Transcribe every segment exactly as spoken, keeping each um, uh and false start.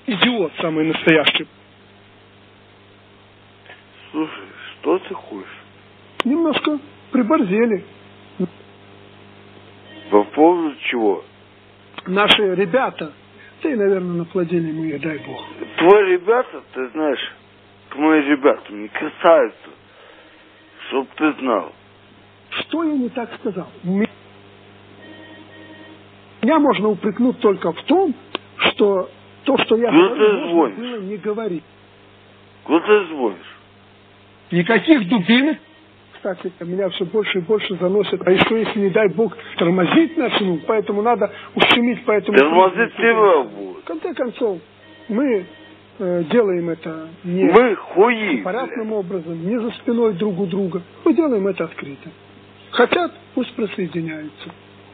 Идиот самый настоящий. Слушай, что ты хочешь? Немножко приборзели. По поводу чего? Наши ребята, ты, наверное, наплодили мы их, дай бог. Твои ребята, ты знаешь, к моим ребятам не касаются. Чтоб ты знал. Что я не так сказал? Меня можно упрекнуть только в том, что то, что я Куда говорю, ты можно звонишь? было не говорить. Куда ты звонишь? Никаких дубинок. Кстати, меня все больше и больше заносит. А еще, если, не дай бог, тормозить начну, поэтому надо ущемить по этому... Тормозить тебя будет. В конце концов, мы э, делаем это не Мы хуи, порядным образом, не за спиной друг у друга. Мы делаем это открыто. Хотят, пусть присоединяются.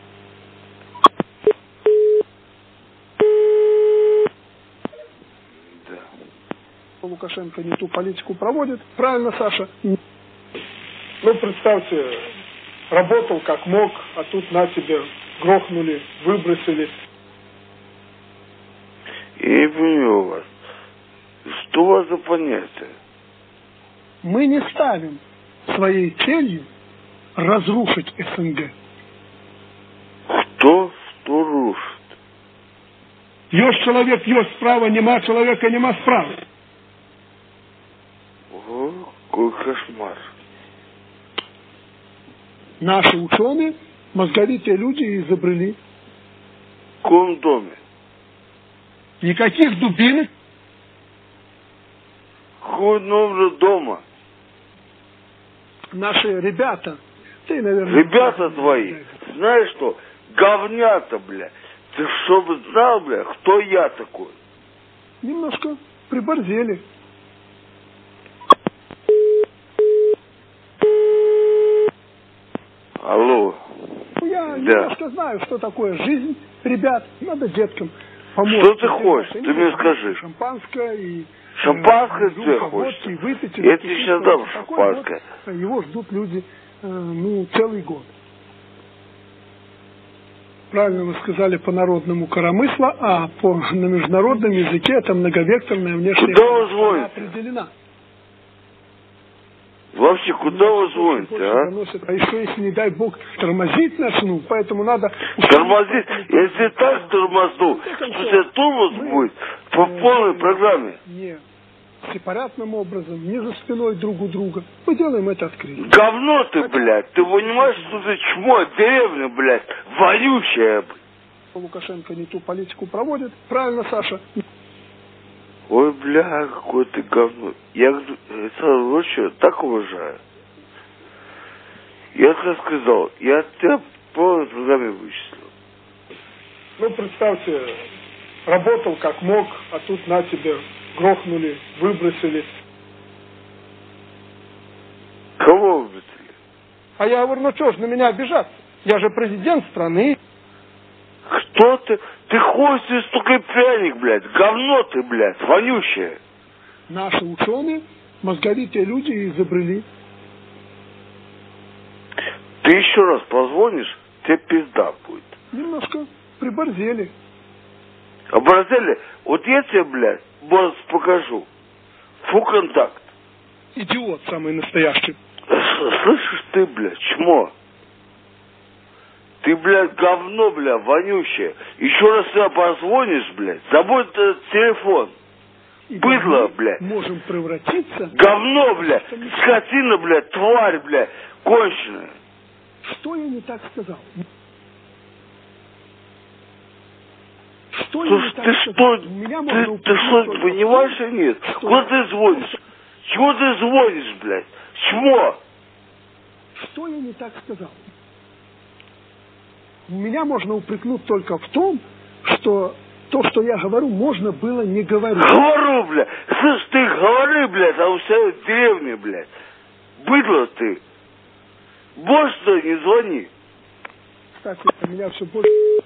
Да. Лукашенко не ту политику проводит. Правильно, Саша? Ну, представьте, работал как мог, а тут на тебе грохнули, выбросили. Я не понимаю вас. Что у вас за понятие? Мы не ставим своей целью разрушить СНГ. Кто что рушит? Есть человек, есть справа, нема человека, нема справа. О, какой кошмар. Наши ученые, мозговитые люди изобрели. В каком доме? Никаких дубинок. Какой номер дома? Наши ребята, ты, наверное... Ребята твои, знаешь что? Говнята, бля. Ты чтобы знал, бля, кто я такой? Немножко приборзели. Алло. Ну, я Да. немножко знаю, что такое жизнь, ребят. Надо деткам помочь. Что ты хочешь? Ты мне скажи. Шампанское и... Шампанское э, ты водки, хочешь? выпить, Я тебе сейчас дам такой шампанское. Вот, его ждут люди, э, ну, целый год. Правильно вы сказали по-народному коромысло, а по, на международном языке это многовекторная внешняя Куда вы звоните? определена. Вообще, куда вы звоните, а? Заносит. А еще, если, не дай бог, тормозить начну, поэтому надо... Тормозить? Если так тормозну, что тебе тормоз будет по полной программе. Не сепаратным образом, не за спиной друг у друга. Мы делаем это открыто. Говно ты, блядь. Ты понимаешь, что ты чмо, деревня, блядь, вонючая, блядь. Лукашенко не ту политику проводит. Правильно, Саша? Ой, бля, какой ты говно. Я Александр Ильича так уважаю. Я тебе сказал, я тебя в полной программе вычислил. Ну, представьте, работал как мог, а тут на тебе грохнули, выбросили. Кого выбросили? А я говорю, ну что ж на меня обижаться? Я же президент страны. Кто ты? Ты ходишь из стукой пряник, блядь. Говно ты, блядь, вонючее. Наши ученые, мозговитые люди изобрели. Ты еще раз позвонишь, тебе пизда будет. Немножко приборзели. Оборзели? Вот я тебе, блядь, босс покажу. Фу, контакт. Идиот самый настоящий. Слышишь ты, блядь, чмо? Ты, блядь, говно, блядь, вонючее. Еще раз тебя позвонишь, блядь, забудь этот телефон. И Быдло, блядь. Можем превратиться... Говно, блядь, скотина, блядь, тварь, блядь, конченая. Что я не так сказал? Что Слушай, я не так ты сказал? что, Меня ты, можно ты что, только понимаешь или нет? что... Куда ты звонишь? Чего ты звонишь, блядь? Чмо? Что я не так сказал? Меня можно упрекнуть только в том, что то, что я говорю, можно было не говорить. Говорю, блядь. Слышь, ты говори, блядь, а у себя в деревне, блядь. Быдло ты. Больше не звони. Кстати, меня все больше...